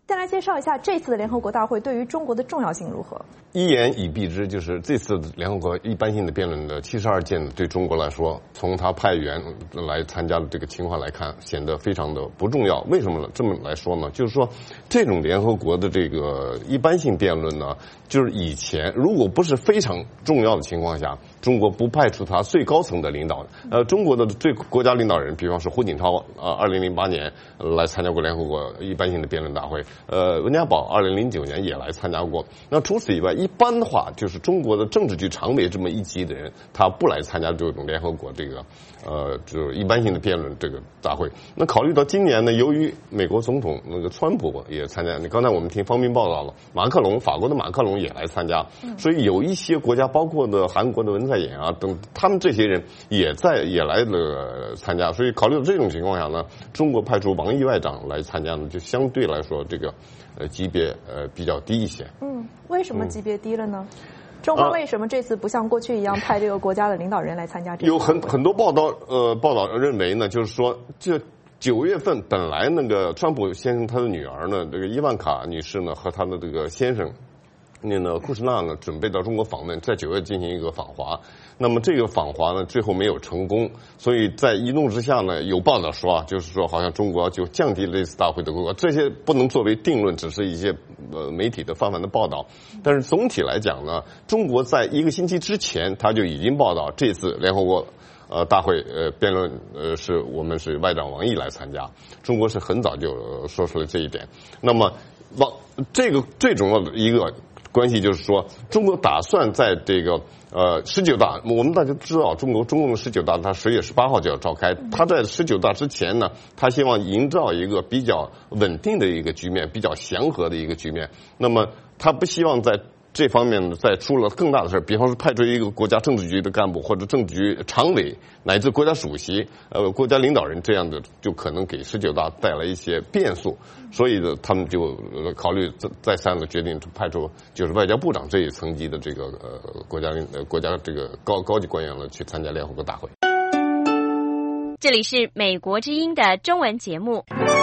先来介绍一下这次的联合国大会对于中国的重要性如何？ 一言以蔽之，就是这次联合国一般性的辩论的72件，对中国来说，从他派员来参加的这个情况来看，显得非常的不重要。为什么呢？这么来说呢？就是说，这种联合国的这个一般性辩论呢，就是以前如果不是非常重要的情况下，中国不派出他最高层的领导。中国的国家领导人，比方说胡锦涛，2008年来参加过联合国一般性的辩论大会。温家宝2009年也来参加过。那除此以外，一般的话就是中国的政治局常委这么一级的人，他不来参加这种联合国这个就是一般性的辩论这个大会。那考虑到今年呢，由于美国总统那个川普也参加，刚才我们听方斌报道了，法国的马克龙也来参加，所以有一些国家，包括的韩国的文在寅啊等，他们这些人也来了参加。所以考虑到这种情况下呢，中国派出王毅外长来参加呢，就相对来说这个级别比较低一些。 为什么级别低了呢？中方为什么这次不像过去一样派这个国家的领导人来参加这个？ 有很多报道认为呢，就是说这9月份本来那个川普先生他的女儿呢，这个伊万卡女士呢和他的这个先生库什纳呢准备到中国访问，在9月进行一个访华。那么这个访华呢最后没有成功，所以在一怒之下呢，有报道说就是说好像中国就降低了这次大会的规格，这些不能作为定论，只是一些媒体的泛泛的报道。但是总体来讲呢，中国在1个星期之前他就已经报道这次联合国大会辩论我们是外长王毅来参加，中国是很早就说出了这一点。那么这个最重要的一个关系就是说，中国打算在这个19大，我们大家知道中共的19大，他10月18号就要召开。他在19大之前呢，他希望营造一个比较稳定的一个局面，比较祥和的一个局面。那么他不希望在这方面呢再出了更大的事，比方说派出一个国家政治局的干部或者政治局常委乃至国家主席国家领导人这样的，就可能给19大带来一些变数。所以呢，他们就考虑再三的决定派出就是外交部长这一层级的这个国家这个高级官员了去参加联合国大会。 这里是美国之音的中文节目。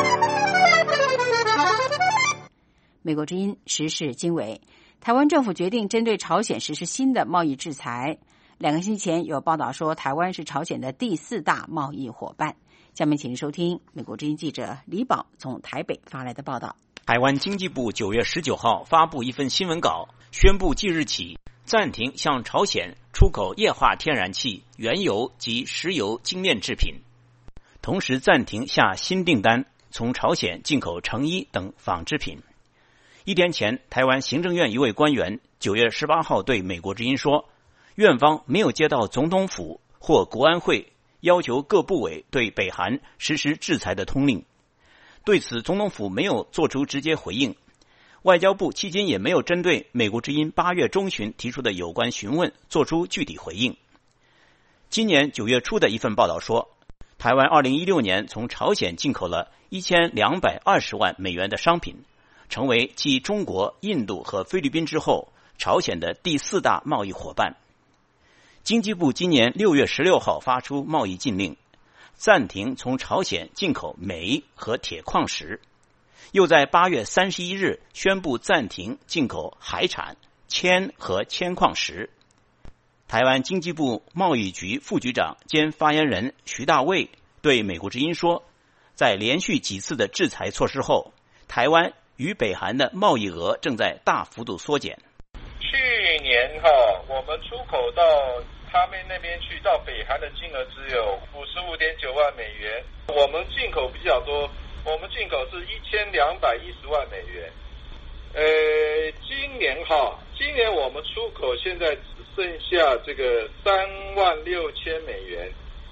美国之音时事经纬。台湾政府决定针对朝鲜实施新的贸易制裁。2个星期前有报道说，台湾是朝鲜的第4大贸易伙伴。下面请收听美国之音记者李宝从台北发来的报道。 台湾经济部9月19号发布一份新闻稿，宣布即日起暂停向朝鲜出口液化天然气、原油及石油精炼制品，同时暂停下新订单从朝鲜进口成衣等纺织品。1天前，台湾行政院一位官员9月18号对美国之音说，院方没有接到总统府或国安会要求各部委对北韩实施制裁的通令。对此，总统府没有做出直接回应，外交部迄今也没有针对美国之音8月中旬提出的有关询问做出具体回应。今年9月初的一份报道说，台湾2016年从朝鲜进口了1220万美元的商品，成为继中国、印度和菲律宾之后，朝鲜的第4大贸易伙伴。经济部今年6月16号发出贸易禁令，暂停从朝鲜进口镁和铁矿石，又在8月31日宣布暂停进口海产、铅和铅矿石。台湾经济部贸易局副局长兼发言人徐大卫对美国之音说，在连续几次的制裁措施后，台湾与北韩的贸易额正在大幅度缩减。 去年我们出口到他们那边去，到北韩的金额只有55.9万美元，我们进口比较多，我们进口是1210万美元。今年我们出口现在只剩下这个36000美元，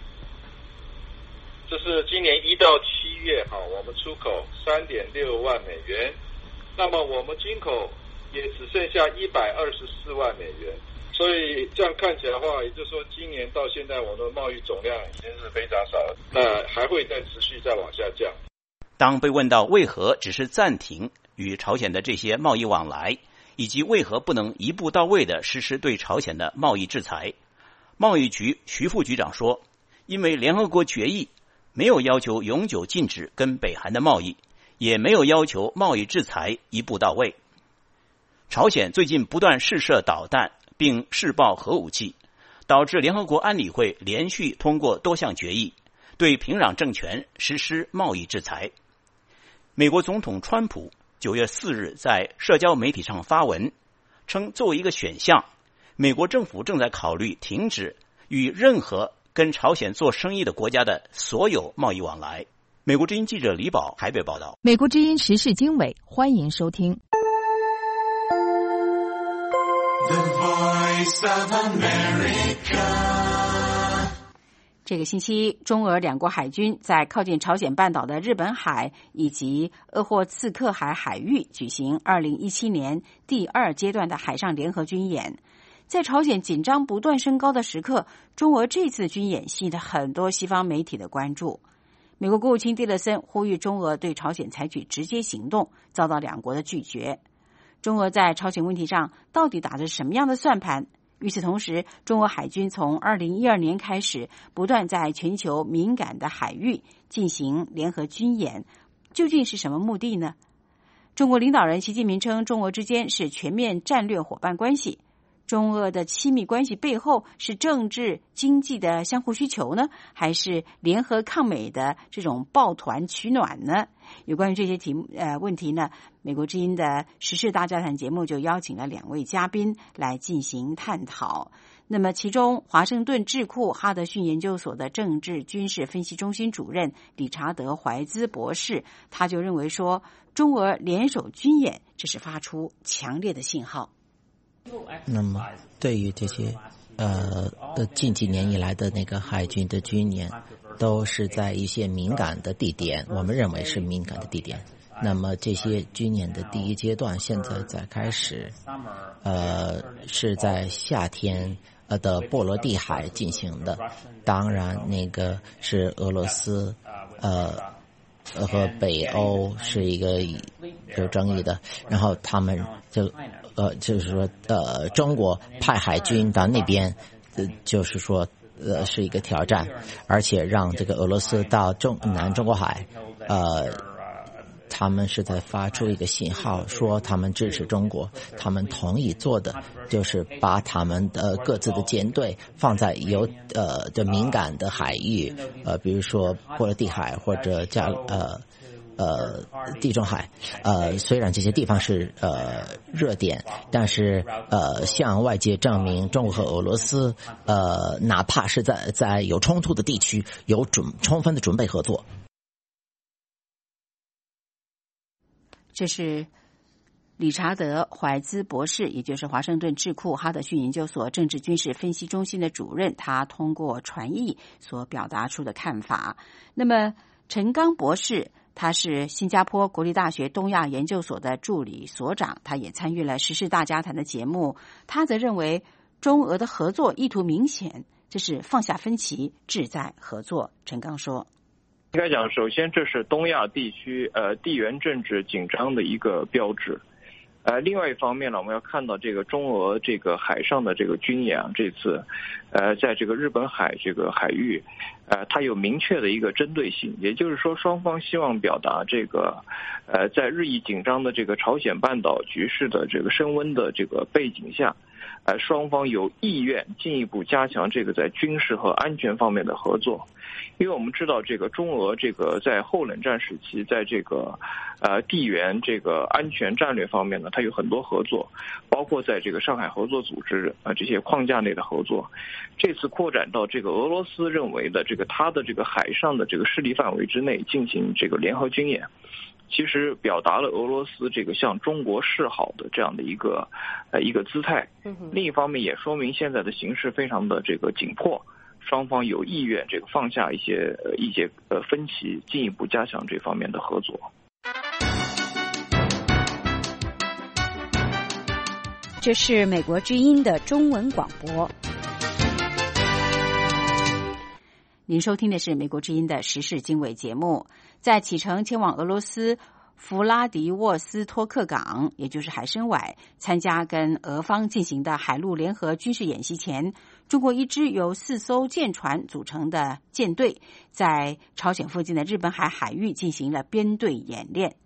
这是今年1到7月我们出口3.6万美元，那么我们进口也只剩下124万美元，所以这样看起来的话，也就是说今年到现在我们的贸易总量已经是非常少了，那还会再持续再往下降。 当被问到为何只是暂停与朝鲜的这些贸易往来，以及为何不能一步到位地实施对朝鲜的贸易制裁，贸易局徐副局长说，因为联合国决议没有要求永久禁止跟北韩的贸易， 也没有要求贸易制裁一步到位。朝鲜最近不断试射导弹并试爆核武器，导致联合国安理会连续通过多项决议，对平壤政权实施贸易制裁。美国总统川普9月4日在社交媒体上发文，称作为一个选项，美国政府正在考虑停止与任何跟朝鲜做生意的国家的所有贸易往来。美国之音记者李宝台北报道。 美国之音时事经纬，欢迎收听。 The Voice of America。 这个星期，中俄两国海军在靠近朝鲜半岛的日本海以及鄂霍次克海海域举行2017年第2阶段的海上联合军演。在朝鲜紧张不断升高的时刻，中俄这次军演吸引了很多西方媒体的关注。美国国务卿蒂勒森呼吁中俄对朝鲜采取直接行动，遭到两国的拒绝。中俄在朝鲜问题上到底打着什么样的算盘？与此同时，中俄海军从2012年开始不断在全球敏感的海域进行联合军演，究竟是什么目的呢？中国领导人习近平称，中俄之间是全面战略伙伴关系。中俄的亲密关系背后是政治经济的相互需求呢，还是联合抗美的这种抱团取暖呢？有关于这些问题呢，美国之音的时事大家谈节目就邀请了2位嘉宾来进行探讨。那么其中华盛顿智库哈德逊研究所的政治军事分析中心主任理查德·怀兹博士，他就认为说，中俄联手军演这是发出强烈的信号。 那么对于这些近几年以来的那个海军的军演，都是在一些敏感的地点，我们认为是敏感的地点。那么这些军演的第1阶段现在在开始，是在夏天的波罗的海进行的。当然那个是俄罗斯和北欧是一个有争议的，然后他们就是说中国派海军到那边，就是说是一个挑战，而且让这个俄罗斯到南中国海，他们是在发出一个信号，说他们支持中国，他们同意做的就是把他们的各自的舰队放在的敏感的海域，比如说波罗的海或者地中海，虽然这些地方是热点，但是向外界证明中国和俄罗斯哪怕是在有冲突的地区有充分的准备合作。 这是理查德·怀兹博士，也就是华盛顿智库哈德逊研究所政治军事分析中心的主任，他通过传译所表达出的看法。那么陈刚博士，他是新加坡国立大学东亚研究所的助理所长，他也参与了时事大家谈的节目。他则认为中俄的合作意图明显，这是放下分歧，志在合作。陈刚说， 应该讲，首先这是东亚地区地缘政治紧张的一个标志。另外一方面呢，我们要看到这个中俄这个海上的这个军演啊，这次在这个日本海这个海域，它有明确的一个针对性，也就是说双方希望表达这个在日益紧张的这个朝鲜半岛局势的这个升温的这个背景下，双方有意愿进一步加强这个在军事和安全方面的合作。因为我们知道这个中俄这个在后冷战时期，在这个地缘这个安全战略方面呢，它有很多合作，包括在这个上海合作组织这些框架内的合作。这次扩展到这个俄罗斯认为的这个它的这个海上的这个势力范围之内进行这个联合军演，其实表达了俄罗斯这个向中国示好的这样的一个姿态。另一方面也说明现在的形势非常的这个紧迫，双方有意愿这个放下一些分歧，进一步加强这方面的合作。 这是美国之音的中文广播。 您收听的是美国之音的时事经纬节目。在启程前往俄罗斯弗拉迪沃斯托克港，也就是海参崴，参加跟俄方进行的海陆联合军事演习前，中国一支由4艘舰船组成的舰队在朝鲜附近的日本海海域进行了编队演练。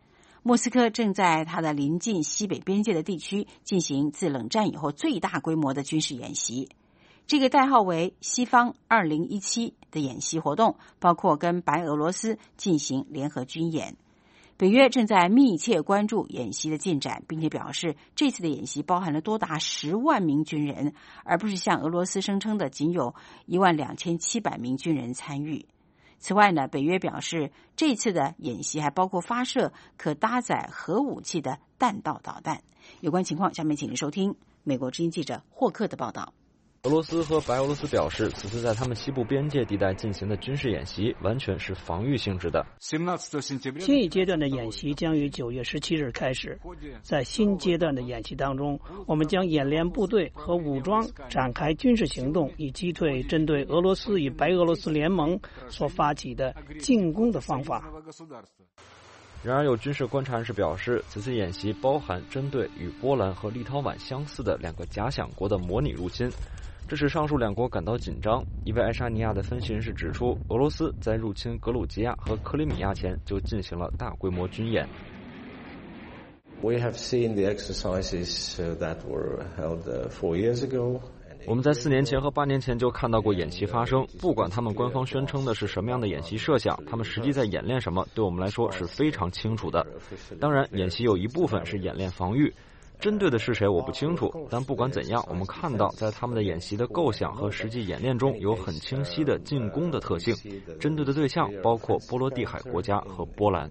莫斯科正在它的临近西北边界的地区进行自冷战以后最大规模的军事演习。这个代号为西方2017的演习活动，包括跟白俄罗斯进行联合军演。北约正在密切关注演习的进展，并且表示这次的演习包含了多达10万名军人，而不是像俄罗斯声称的仅有12700名军人参与。此外呢，北约表示这次的演习还包括发射可搭载核武器的弹道导弹。有关情况，下面请您收听美国之音记者霍克的报道。 俄罗斯和白俄罗斯表示，此次在他们西部边界地带进行的军事演习完全是防御性质的。 新一阶段的演习将于9月17日开始。在新阶段的演习当中，我们将演练部队和武装展开军事行动，以击退针对俄罗斯与白俄罗斯联盟所发起的进攻的方法。 然而，有军事观察人士表示，此次演习包含针对与波兰和立陶宛相似的2个假想国的模拟入侵。这使上述2国感到紧张。一位爱沙尼亚的分析人士指出，俄罗斯在入侵格鲁吉亚和克里米亚前就进行了大规模军演。 We have seen the exercises that were held 4 years ago. 我们在4年前和8年前就看到过演习发生，不管他们官方宣称的是什么样的演习设想，他们实际在演练什么，对我们来说是非常清楚的。当然，演习有一部分是演练防御，针对的是谁我不清楚，但不管怎样，我们看到在他们的演习的构想和实际演练中有很清晰的进攻的特性，针对的对象包括波罗的海国家和波兰。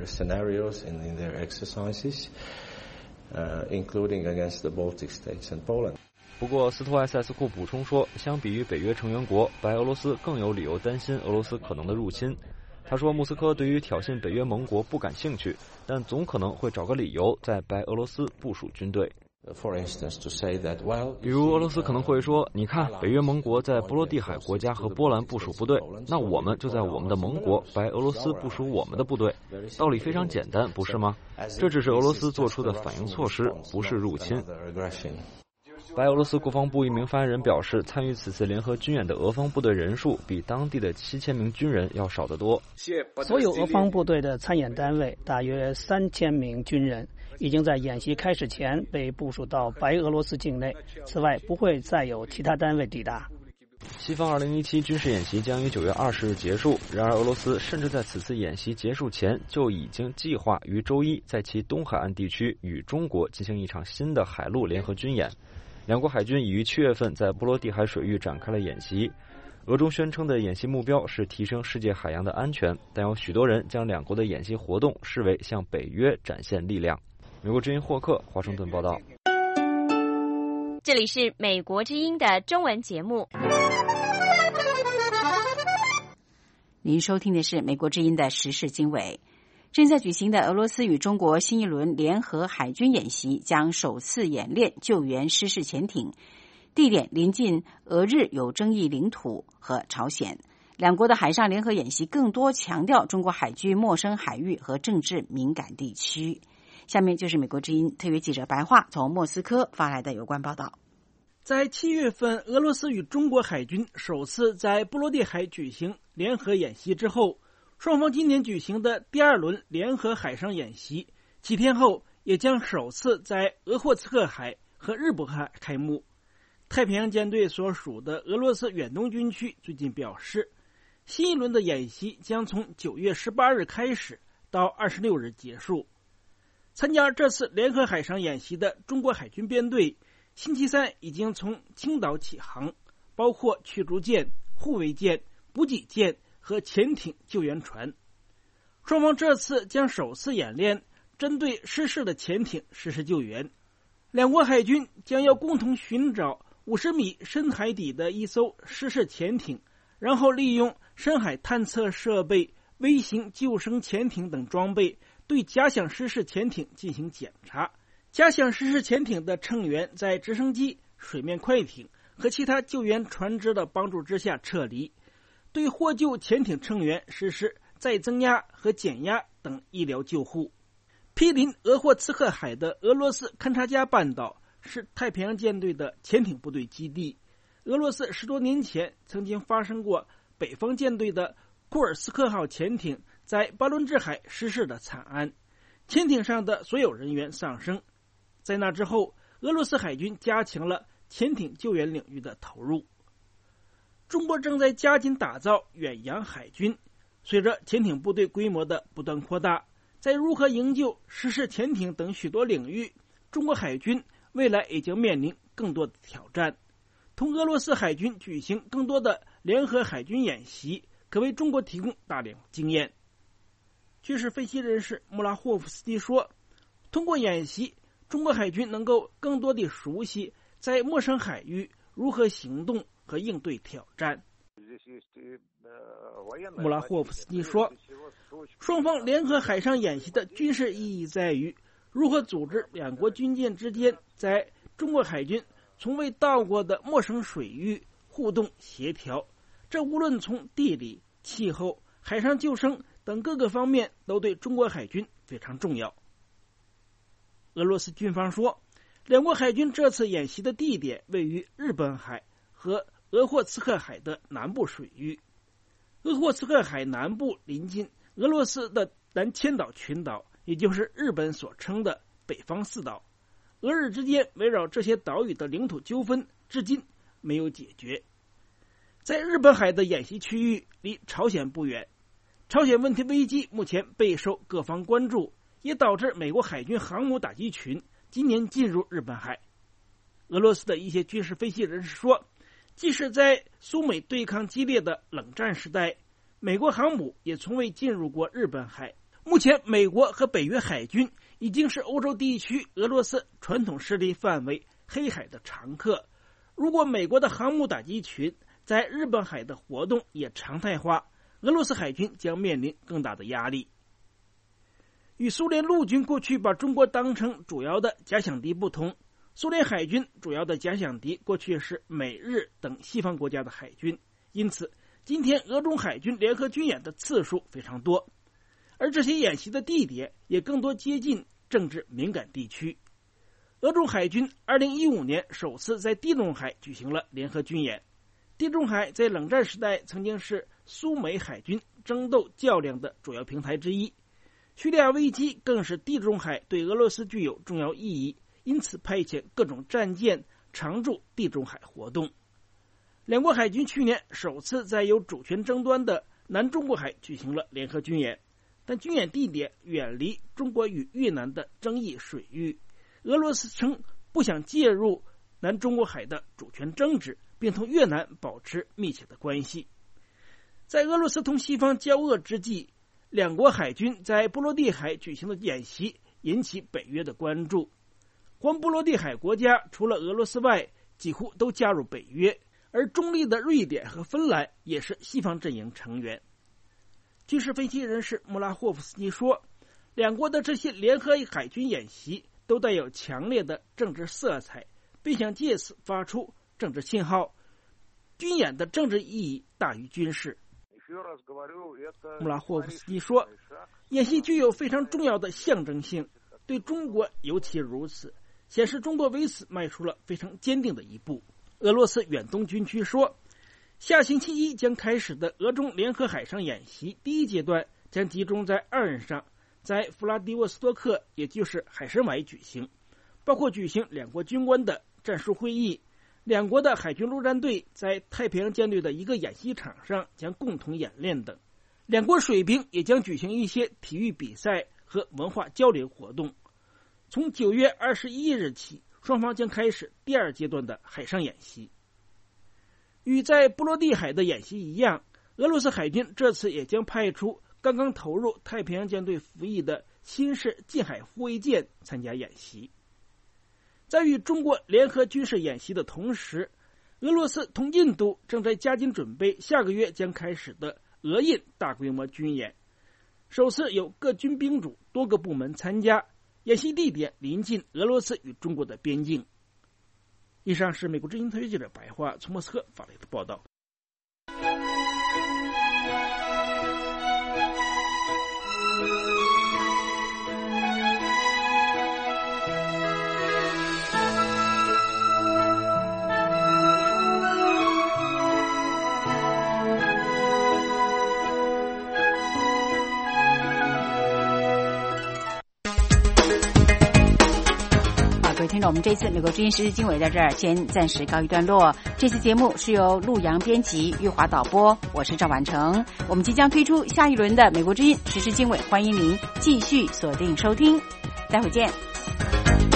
Including against the Baltic states and Poland. 不过，斯托埃塞斯库补充说，相比于北约成员国，白俄罗斯更有理由担心俄罗斯可能的入侵。他说，莫斯科对于挑衅北约盟国不感兴趣，但总可能会找个理由在白俄罗斯部署军队。比如，俄罗斯可能会说，你看，北约盟国在波罗的海国家和波兰部署部队，那我们就在我们的盟国白俄罗斯部署我们的部队。道理非常简单，不是吗？这只是俄罗斯做出的反应措施，不是入侵。白俄罗斯国防部一名发言人表示，参与此次联合军演的俄方部队人数比当地的7000名军人要少得多。 所有俄方部队的参演单位大约3000名军人已经在演习开始前被部署到白俄罗斯境内，此外不会再有其他单位抵达。 西方2017军事演习将于9月20日结束，然而俄罗斯甚至在此次演习结束前就已经计划于周一在其东海岸地区与中国进行一场新的海陆联合军演。2国海军已于7月份在波罗的海水域展开了演习。俄中宣称的演习目标是提升世界海洋的安全，但有许多人将2国的演习活动视为向北约展现力量。美国之音霍克华盛顿报道。 这里是美国之音的中文节目。 您收听的是美国之音的时事经纬。正在举行的俄罗斯与中国新一轮联合海军演习将首次演练救援失事潜艇，地点临近俄日有争议领土和朝鲜。2国的海上联合演习更多强调中国海军陌生海域和政治敏感地区。下面就是美国之音特约记者白桦从莫斯科发来的有关报道。 在7月份，俄罗斯与中国海军首次在波罗的海举行联合演习之后，双方今年举行的第2轮联合海上演习几天后也将首次在鄂霍次克海和日本海开幕。太平洋舰队所属的俄罗斯远东军区最近表示，新一轮的演习将从9月18日开始到26日结束。参加这次联合海上演习的中国海军编队星期三已经从青岛起航，包括驱逐舰、护卫舰、补给舰和潜艇救援船。双方这次将首次演练针对失事的潜艇实施救援。2国海军将要共同寻找50米深海底的一艘失事潜艇，然后利用深海探测设备、微型救生潜艇等装备对假想失事潜艇进行检查。假想失事潜艇的乘员在直升机、水面快艇和其他救援船只的帮助之下撤离，对获救潜艇乘员实施再增压和减压等医疗救护。毗邻鄂霍次克海的俄罗斯勘察加半岛是太平洋舰队的潜艇部队基地。俄罗斯10多年前曾经发生过北方舰队的库尔斯克号潜艇在巴伦支海失事的惨案。 潜艇上的所有人员丧生。在那之后，俄罗斯海军加强了潜艇救援领域的投入。中国正在加紧打造远洋海军，随着潜艇部队规模的不断扩大，在如何营救、实施潜艇等许多领域，中国海军未来也将面临更多的挑战。同俄罗斯海军举行更多的联合海军演习，可为中国提供大量经验。军事分析人士穆拉霍夫斯基说，通过演习，中国海军能够更多地熟悉在陌生海域如何行动和应对挑战。穆拉霍夫斯基说，双方联合海上演习的军事意义在于如何组织两国军舰之间在中国海军从未到过的陌生水域互动协调，这无论从地理、气候、海上救生等各个方面都对中国海军非常重要。俄罗斯军方说，两国海军这次演习的地点位于日本海和鄂霍次克海的南部水域。鄂霍次克海南部临近俄罗斯的南千岛群岛，也就是日本所称的北方四岛。俄日之间围绕这些岛屿的领土纠纷至今没有解决。在日本海的演习区域离朝鲜不远，朝鲜问题危机目前备受各方关注，也导致美国海军航母打击群今年进入日本海。俄罗斯的一些军事分析人士说，即使在苏美对抗激烈的冷战时代，美国航母也从未进入过日本海。目前美国和北约海军已经是欧洲地区俄罗斯传统势力范围黑海的常客，如果美国的航母打击群在日本海的活动也常态化，俄罗斯海军将面临更大的压力。与苏联陆军过去把中国当成主要的假想敌不同，苏联海军主要的假想敌过去是美日等西方国家的海军，因此今天俄中海军联合军演的次数非常多，而这些演习的地点也更多接近政治敏感地区。俄中海军2015年首次在地中海举行了联合军演。地中海在冷战时代曾经是苏美海军争斗较量的主要平台之一，叙利亚危机更使地中海对俄罗斯具有重要意义，因此派遣各种战舰常驻地中海活动。两国海军去年首次在有主权争端的南中国海举行了联合军演，但军演地点远离中国与越南的争议水域。俄罗斯称不想介入南中国海的主权争执，并同越南保持密切的关系。在俄罗斯同西方交恶之际，两国海军在波罗的海举行的演习引起北约的关注。环波罗的海国家除了俄罗斯外，几乎都加入北约，而中立的瑞典和芬兰也是西方阵营成员。军事分析人士穆拉霍夫斯基说，两国的这些联合海军演习都带有强烈的政治色彩，并想借此发出政治信号。军演的政治意义大于军事。穆拉霍夫斯基说，演习具有非常重要的象征性，对中国尤其如此，显示中国为此迈出了非常坚定的一步。俄罗斯远东军区说，下星期一将开始的俄中联合海上演习第一阶段将集中在2岸上，在弗拉迪沃斯托克，也就是海参崴举行，包括举行两国军官的战术会议。两国的海军陆战队在太平洋舰队的一个演习场上将共同演练等。两国水兵也将举行一些体育比赛和文化交流活动。从9月21日起，双方将开始第2阶段的海上演习。与在波罗的海的演习一样，俄罗斯海军这次也将派出刚刚投入太平洋舰队服役的新式近海护卫舰参加演习。在与中国联合军事演习的同时，俄罗斯同印度正在加紧准备下个月将开始的俄印大规模军演，首次有各军兵种多个部门参加，演习地点临近俄罗斯与中国的边境。以上是美国之音特约记者白桦从莫斯科发来的报道。 那我们这次美国之音时事经纬在这儿先暂时告一段落。这次节目是由陆阳编辑，玉华导播，我是赵婉成。我们即将推出下一轮的美国之音时事经纬，欢迎您继续锁定收听，待会见。